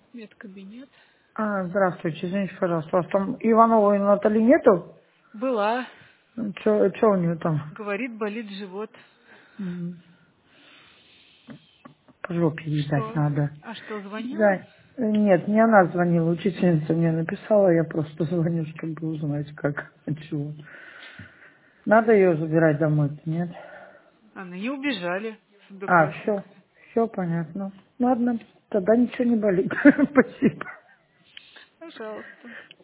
Медкабинет. Здравствуйте, извините, пожалуйста. У вас там Ивановой Натальи нету? Была. Что у нее там? Говорит, болит живот. М, По жопе ей дать Что? надо. А что, звонила? Да. Нет, не она звонила, учительница мне написала, я просто звоню, чтобы узнать, как, чего. Надо ее забирать домой, нет? Они убежали с одноклассницы. Все понятно. Ладно, тогда ничего не болит. Спасибо. Пожалуйста.